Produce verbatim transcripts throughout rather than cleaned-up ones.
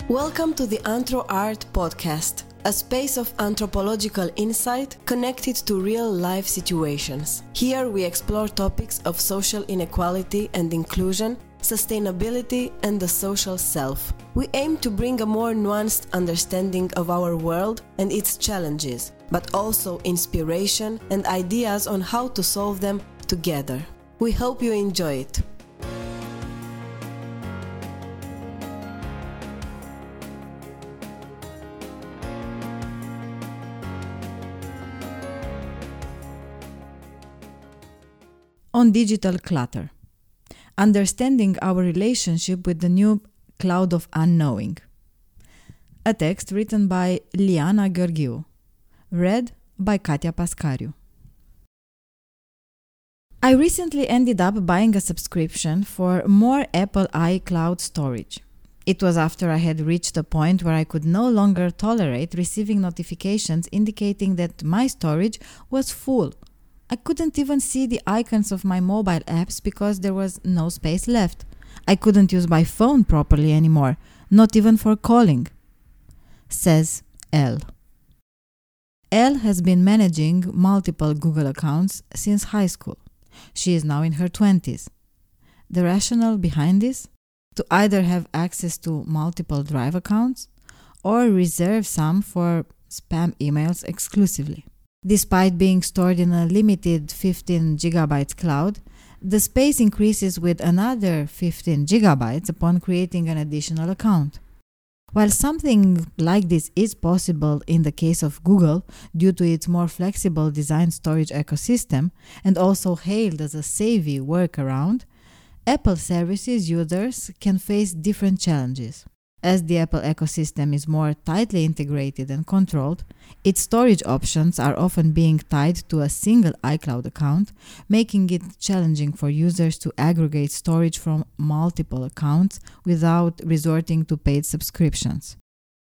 Welcome to the AnthroArt podcast, a space of anthropological insight connected to real-life situations. Here we explore topics of social inequality and inclusion, sustainability, and the social self. We aim to bring a more nuanced understanding of our world and its challenges, but also inspiration and ideas on how to solve them together. We hope you enjoy it. On digital clutter. Understanding our relationship with the new cloud of unknowing. A text written by Liana Gheorghiu. Read by Katia Pascariu. I recently ended up buying a subscription for more Apple iCloud storage. It was after I had reached a point where I could no longer tolerate receiving notifications indicating that my storage was full. I couldn't even see the icons of my mobile apps because there was no space left. I couldn't use my phone properly anymore, not even for calling. Says Elle. Elle has been managing multiple Google accounts since high school. She is now in her twenties. The rationale behind this? To either have access to multiple Drive accounts or reserve some for spam emails exclusively. Despite being stored in a limited fifteen gigabytes cloud, the space increases with another fifteen gigabytes upon creating an additional account. While something like this is possible in the case of Google due to its more flexible design storage ecosystem and also hailed as a savvy workaround, Apple services users can face different challenges. As the Apple ecosystem is more tightly integrated and controlled, its storage options are often being tied to a single iCloud account, making it challenging for users to aggregate storage from multiple accounts without resorting to paid subscriptions.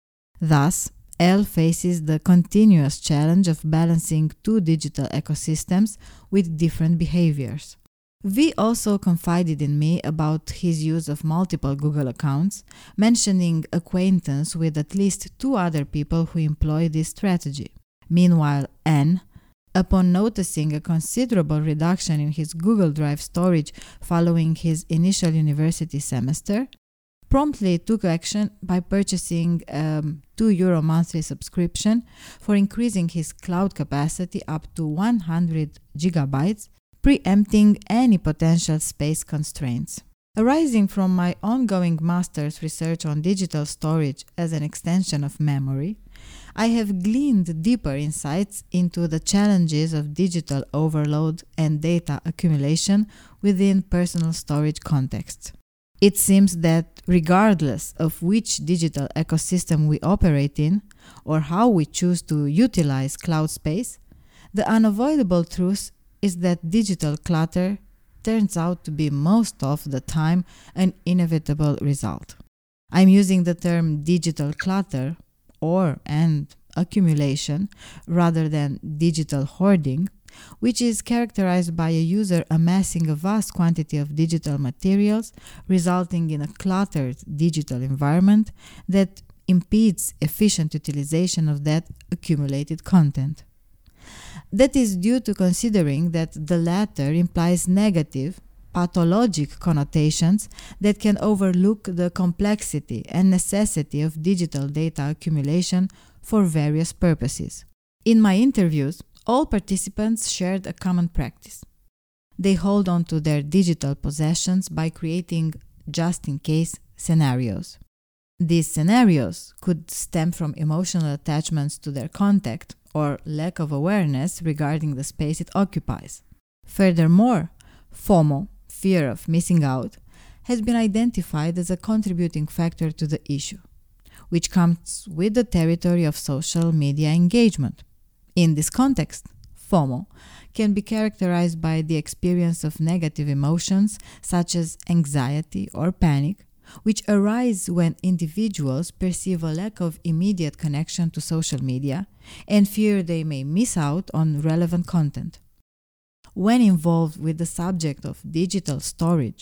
Thus, Elle faces the continuous challenge of balancing two digital ecosystems with different behaviors. V also confided in me about his use of multiple Google accounts, mentioning acquaintance with at least two other people who employ this strategy. Meanwhile, N, upon noticing a considerable reduction in his Google Drive storage following his initial university semester, promptly took action by purchasing a two euro monthly subscription for increasing his cloud capacity up to one hundred gigabytes, preempting any potential space constraints. Arising from my ongoing master's research on digital storage as an extension of memory, I have gleaned deeper insights into the challenges of digital overload and data accumulation within personal storage contexts. It seems that regardless of which digital ecosystem we operate in or how we choose to utilize cloud space, the unavoidable truth is that digital clutter turns out to be most of the time an inevitable result. I'm using the term digital clutter or and accumulation rather than digital hoarding, which is characterized by a user amassing a vast quantity of digital materials, resulting in a cluttered digital environment that impedes efficient utilization of that accumulated content. That is due to considering that the latter implies negative, pathologic connotations that can overlook the complexity and necessity of digital data accumulation for various purposes. In my interviews, all participants shared a common practice. They hold on to their digital possessions by creating just-in-case scenarios. These scenarios could stem from emotional attachments to their contact or lack of awareness regarding the space it occupies. Furthermore, FOMO, fear of missing out, has been identified as a contributing factor to the issue, which comes with the territory of social media engagement. In this context, FOMO can be characterized by the experience of negative emotions such as anxiety or panic, which arise when individuals perceive a lack of immediate connection to social media and fear they may miss out on relevant content. When involved with the subject of digital storage,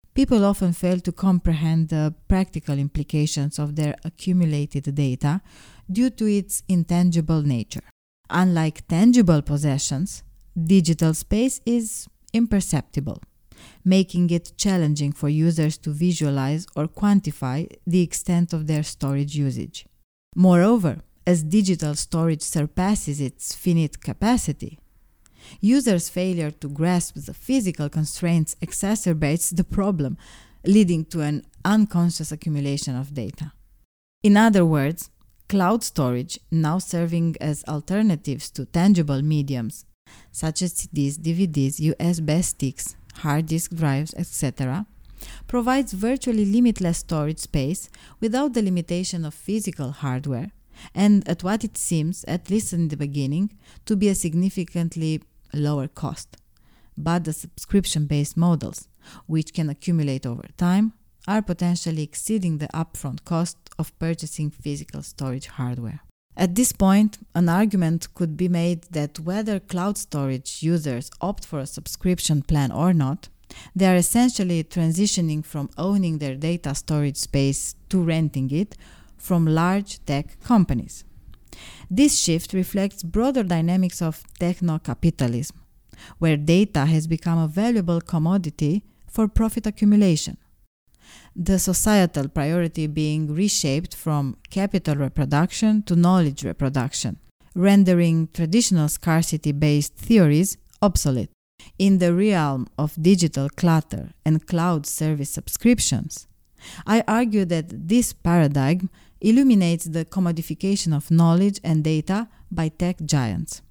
People often fail to comprehend the practical implications of their accumulated data due to its intangible nature. Unlike tangible possessions, digital space is imperceptible, making it challenging for users to visualize or quantify the extent of their storage usage. Moreover, as digital storage surpasses its finite capacity, users' failure to grasp the physical constraints exacerbates the problem, leading to an unconscious accumulation of data. In other words, cloud storage, now serving as alternatives to tangible mediums such as C Ds, D V Ds, U S B sticks, hard disk drives, et cetera, provides virtually limitless storage space without the limitation of physical hardware, and at what it seems, at least in the beginning, to be a significantly lower cost. But the subscription-based models, which can accumulate over time, are potentially exceeding the upfront cost of purchasing physical storage hardware. At this point, an argument could be made that whether cloud storage users opt for a subscription plan or not, they are essentially transitioning from owning their data storage space to renting it from large tech companies. This shift reflects broader dynamics of techno-capitalism, where data has become a valuable commodity for profit accumulation. The societal priority being reshaped from capital reproduction to knowledge reproduction, rendering traditional scarcity-based theories obsolete. In the realm of digital clutter and cloud service subscriptions, I argue that this paradigm illuminates the commodification of knowledge and data by tech giants.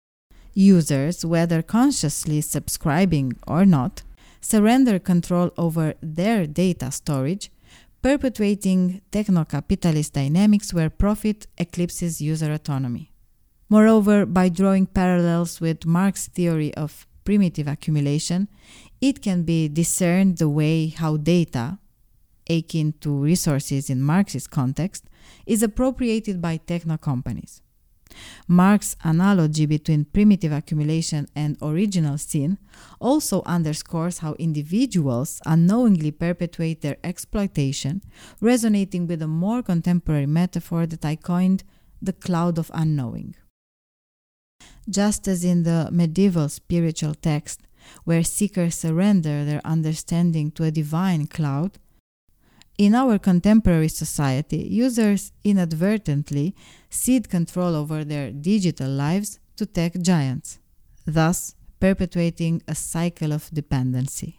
Users, whether consciously subscribing or not, surrender control over their data storage, perpetuating techno-capitalist dynamics where profit eclipses user autonomy. Moreover, by drawing parallels with Marx's theory of primitive accumulation, it can be discerned the way how data, akin to resources in Marxist context, is appropriated by techno-companies. Marx's analogy between primitive accumulation and original sin also underscores how individuals unknowingly perpetuate their exploitation, resonating with a more contemporary metaphor that I coined the cloud of unknowing. Just as in the medieval spiritual text, where seekers surrender their understanding to a divine cloud, in our contemporary society, users inadvertently cede control over their digital lives to tech giants, thus perpetuating a cycle of dependency.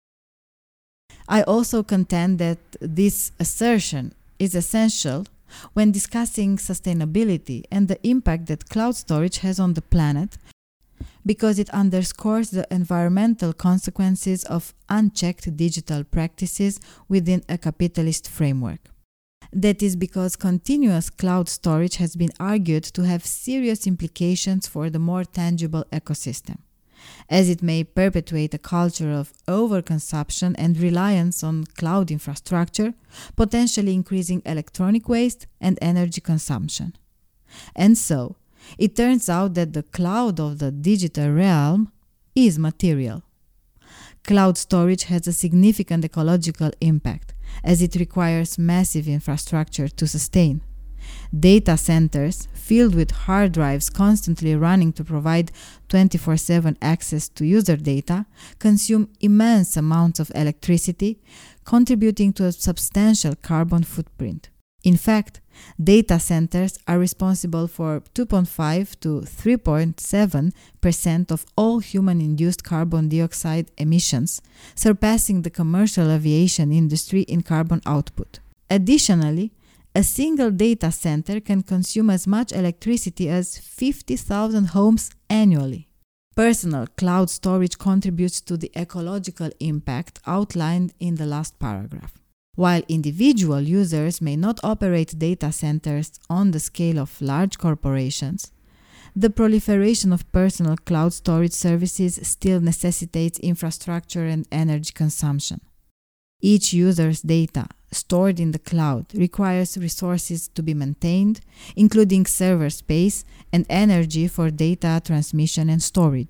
I also contend that this assertion is essential when discussing sustainability and the impact that cloud storage has on the planet, because it underscores the environmental consequences of unchecked digital practices within a capitalist framework. That is because continuous cloud storage has been argued to have serious implications for the more tangible ecosystem, as it may perpetuate a culture of overconsumption and reliance on cloud infrastructure, potentially increasing electronic waste and energy consumption. And so, it turns out that the cloud of the digital realm is material. Cloud storage has a significant ecological impact, as it requires massive infrastructure to sustain. Data centers, filled with hard drives constantly running to provide twenty-four seven access to user data, consume immense amounts of electricity, contributing to a substantial carbon footprint. In fact, data centers are responsible for two point five to three point seven percent of all human-induced carbon dioxide emissions, surpassing the commercial aviation industry in carbon output. Additionally, a single data center can consume as much electricity as fifty thousand homes annually. Personal cloud storage contributes to the ecological impact outlined in the last paragraph. While individual users may not operate data centers on the scale of large corporations, the proliferation of personal cloud storage services still necessitates infrastructure and energy consumption. Each user's data stored in the cloud requires resources to be maintained, including server space and energy for data transmission and storage.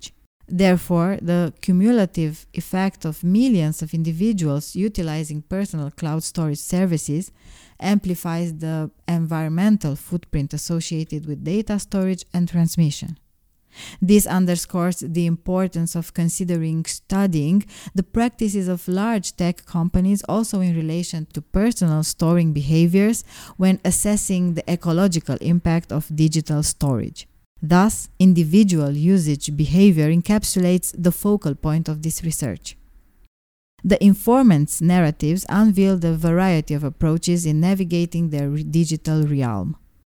Therefore, the cumulative effect of millions of individuals utilizing personal cloud storage services amplifies the environmental footprint associated with data storage and transmission. This underscores the importance of considering studying the practices of large tech companies also in relation to personal storing behaviors when assessing the ecological impact of digital storage. Thus, individual usage behavior encapsulates the focal point of this research. The informant's narratives unveil the variety of approaches in navigating their digital realm.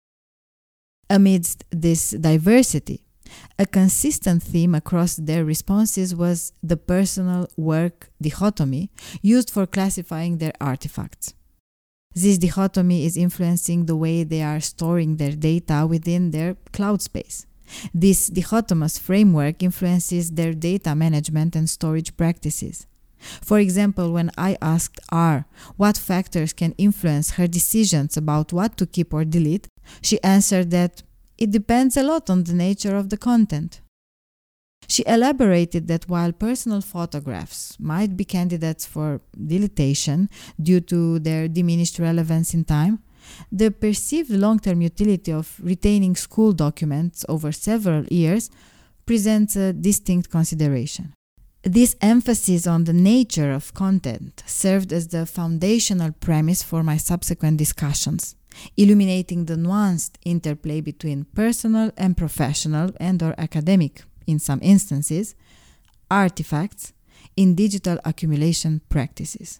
Amidst this diversity, a consistent theme across their responses was the personal-work dichotomy used for classifying their artifacts. This dichotomy is influencing the way they are storing their data within their cloud space. This dichotomous framework influences their data management and storage practices. For example, when I asked R what factors can influence her decisions about what to keep or delete, she answered that it depends a lot on the nature of the content. She elaborated that while personal photographs might be candidates for deletion due to their diminished relevance in time, the perceived long-term utility of retaining school documents over several years presents a distinct consideration. This emphasis on the nature of content served as the foundational premise for my subsequent discussions, illuminating the nuanced interplay between personal and professional and or academic, in some instances, artifacts in digital accumulation practices.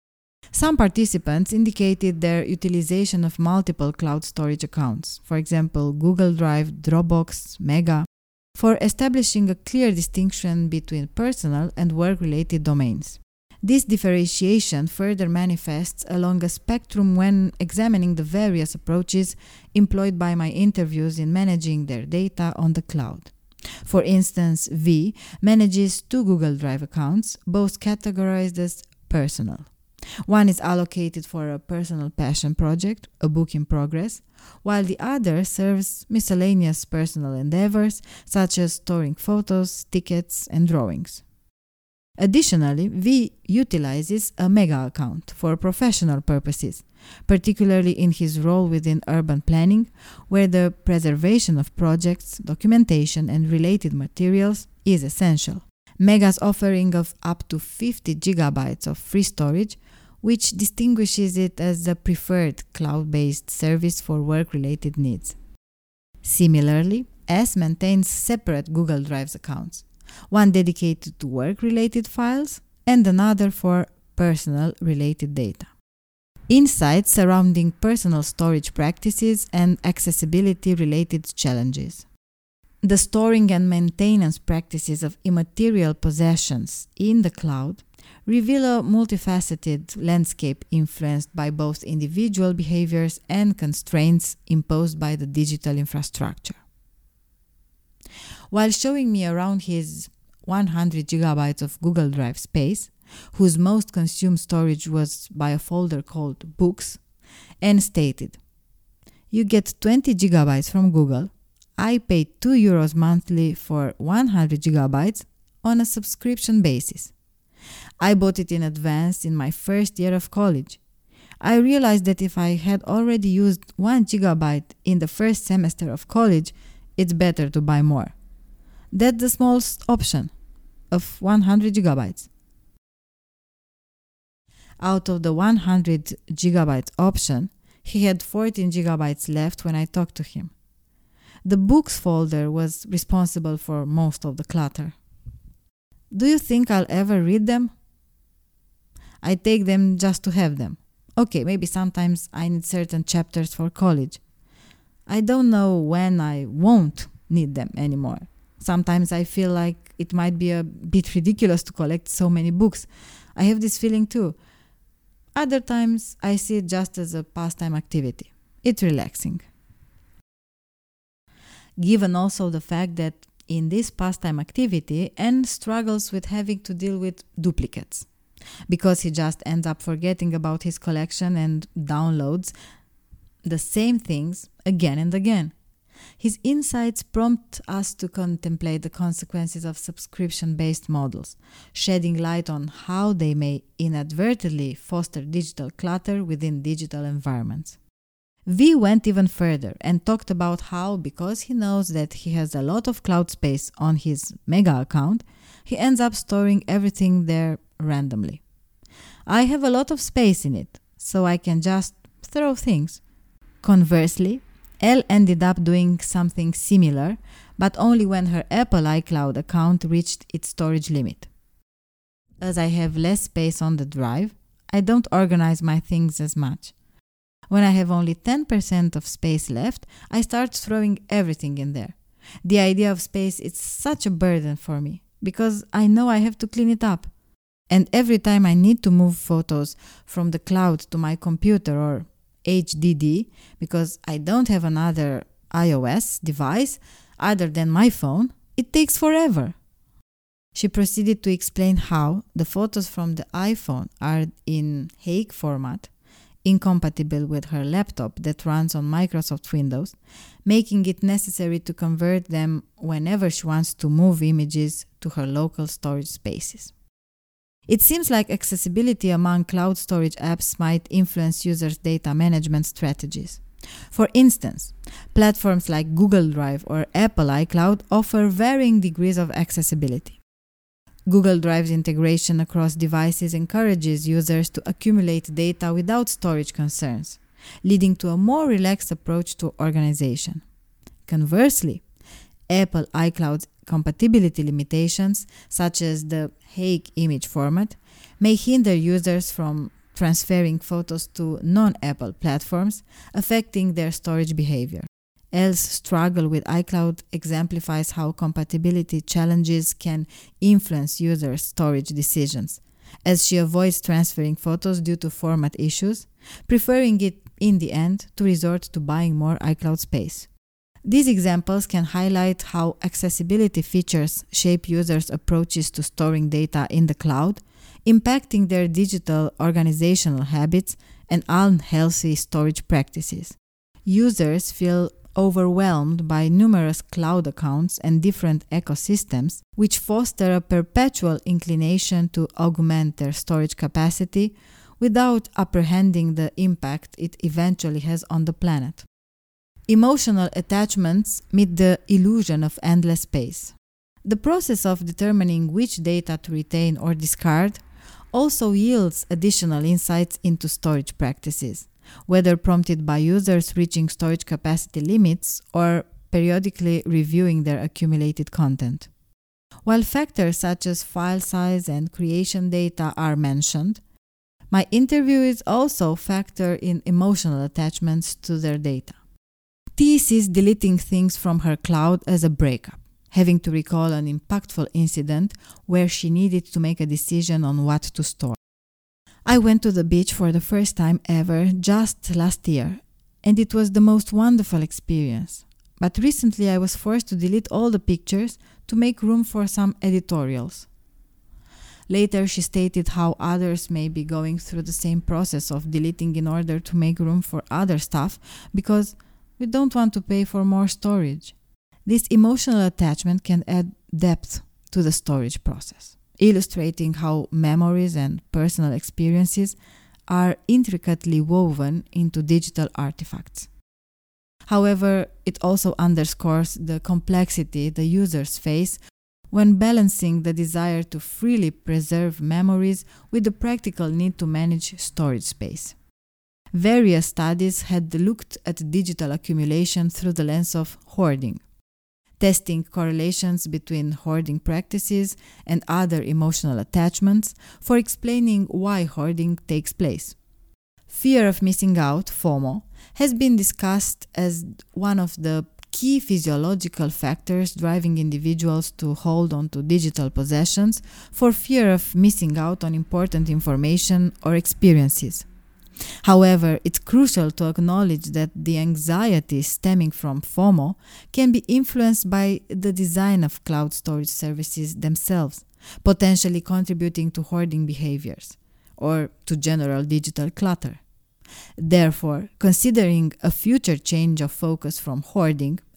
Some participants indicated their utilization of multiple cloud storage accounts, for example, Google Drive, Dropbox, Mega, for establishing a clear distinction between personal and work-related domains. This differentiation further manifests along a spectrum when examining the various approaches employed by my interviews in managing their data on the cloud. For instance, V manages two Google Drive accounts, both categorized as personal. One is allocated for a personal passion project, a book in progress, while the other serves miscellaneous personal endeavors such as storing photos, tickets, and drawings. Additionally, V utilizes a Mega account for professional purposes, particularly in his role within urban planning, where the preservation of projects, documentation, and related materials is essential. Mega's offering of up to fifty gigabytes of free storage, which distinguishes it as the preferred cloud-based service for work-related needs. Similarly, S maintains separate Google Drive accounts, one dedicated to work-related files and another for personal-related data. Insights surrounding personal storage practices and accessibility-related challenges. The storing and maintenance practices of immaterial possessions in the cloud reveal a multifaceted landscape influenced by both individual behaviors and constraints imposed by the digital infrastructure. While showing me around his one hundred gigabytes of Google Drive space, whose most consumed storage was by a folder called Books, and stated, "You get twenty gigabytes from Google. I pay two euros monthly for one hundred gigabytes on a subscription basis. I bought it in advance in my first year of college. I realized that if I had already used one gigabyte in the first semester of college, it's better to buy more. That's the smallest option of one hundred gigabytes. Out of the one hundred gigabytes option, he had fourteen gigabytes left when I talked to him. The books folder was responsible for most of the clutter. Do you think I'll ever read them? I take them just to have them. Okay, maybe sometimes I need certain chapters for college. I don't know when I won't need them anymore. Sometimes I feel like it might be a bit ridiculous to collect so many books. I have this feeling too. Other times I see it just as a pastime activity. It's relaxing." Given also the fact that in this pastime activity, N struggles with having to deal with duplicates, because he just ends up forgetting about his collection and downloads the same things again and again. his insights prompt us to contemplate the consequences of subscription-based models, shedding light on how they may inadvertently foster digital clutter within digital environments. V went even further and talked about how, because he knows that he has a lot of cloud space on his Mega account, he ends up storing everything there randomly. I have a lot of space in it, so I can just throw things. Conversely, Elle ended up doing something similar, but only when her Apple iCloud account reached its storage limit. As I have less space on the drive, I don't organize my things as much. When I have only ten percent of space left, I start throwing everything in there. The idea of space is such a burden for me, because I know I have to clean it up. And every time I need to move photos from the cloud to my computer or H D D, because I don't have another iOS device other than my phone, it takes forever. She proceeded to explain how the photos from the iPhone are in H E I C format, incompatible with her laptop that runs on Microsoft Windows, making it necessary to convert them whenever she wants to move images to her local storage spaces. It seems like accessibility among cloud storage apps might influence users' data management strategies. For instance, platforms like Google Drive or Apple iCloud offer varying degrees of accessibility. Google Drive's integration across devices encourages users to accumulate data without storage concerns, leading to a more relaxed approach to organization. Conversely, Apple iCloud's compatibility limitations, such as the H E I C image format, may hinder users from transferring photos to non-Apple platforms, affecting their storage behavior. Elle's struggle with iCloud exemplifies how compatibility challenges can influence users' storage decisions, as she avoids transferring photos due to format issues, preferring it in the end to resort to buying more iCloud space. These examples can highlight how accessibility features shape users' approaches to storing data in the cloud, impacting their digital organizational habits and unhealthy storage practices. Users feel overwhelmed by numerous cloud accounts and different ecosystems, which foster a perpetual inclination to augment their storage capacity without apprehending the impact it eventually has on the planet. Emotional attachments meet the illusion of endless space. The process of determining which data to retain or discard also yields additional insights into storage practices, whether prompted by users reaching storage capacity limits or periodically reviewing their accumulated content. While factors such as file size and creation data are mentioned, my interviewees also factor in emotional attachments to their data. T sees deleting things from her cloud as a breakup, having to recall an impactful incident where she needed to make a decision on what to store. I went to the beach for the first time ever just last year, and it was the most wonderful experience. But recently I was forced to delete all the pictures to make room for some editorials. Later she stated how others may be going through the same process of deleting in order to make room for other stuff because we don't want to pay for more storage. This emotional attachment can add depth to the storage process, illustrating how memories and personal experiences are intricately woven into digital artifacts. However, it also underscores the complexity the users face when balancing the desire to freely preserve memories with the practical need to manage storage space. Various studies had looked at digital accumulation through the lens of hoarding, testing correlations between hoarding practices and other emotional attachments for explaining why hoarding takes place. Fear of missing out, FOMO, has been discussed as one of the key physiological factors driving individuals to hold on to digital possessions for fear of missing out on important information or experiences. However, it's crucial to acknowledge that the anxiety stemming from FOMO can be influenced by the design of cloud storage services themselves, potentially contributing to hoarding behaviors or to general digital clutter. Therefore, considering a future change of focus from hoarding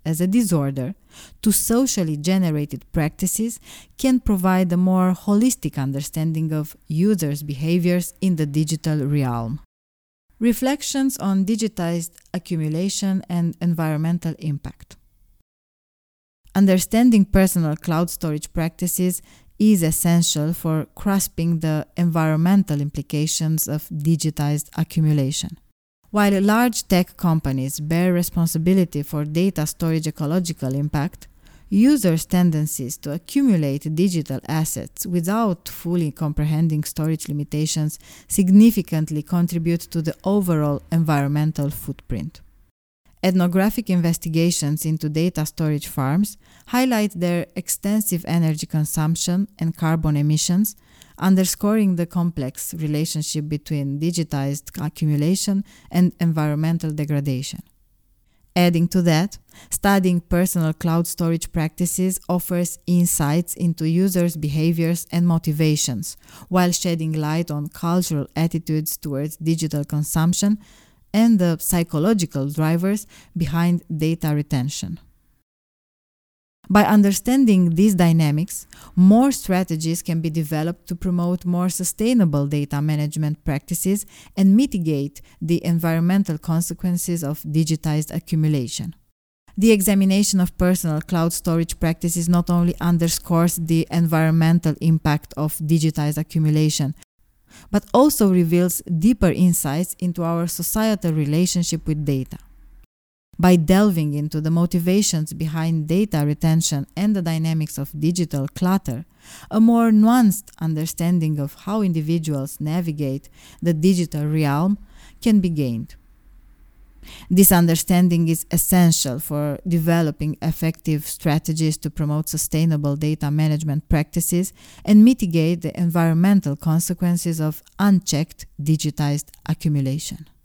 as a disorder to socially generated practices can provide a more holistic understanding of users' behaviors in the digital realm. Reflections on digitized accumulation and environmental impact. Understanding personal cloud storage practices is essential for grasping the environmental implications of digitized accumulation. While large tech companies bear responsibility for data storage ecological impact, users' tendencies to accumulate digital assets without fully comprehending storage limitations significantly contribute to the overall environmental footprint. Ethnographic investigations into data storage farms highlight their extensive energy consumption and carbon emissions, underscoring the complex relationship between digitized accumulation and environmental degradation. Adding to that, studying personal cloud storage practices offers insights into users' behaviors and motivations, while shedding light on cultural attitudes towards digital consumption and the psychological drivers behind data retention. By understanding these dynamics, more strategies can be developed to promote more sustainable data management practices and mitigate the environmental consequences of digitized accumulation. The examination of personal cloud storage practices not only underscores the environmental impact of digitized accumulation, but also reveals deeper insights into our societal relationship with data. By delving into the motivations behind data retention and the dynamics of digital clutter, a more nuanced understanding of how individuals navigate the digital realm can be gained. This understanding is essential for developing effective strategies to promote sustainable data management practices and mitigate the environmental consequences of unchecked digitized accumulation.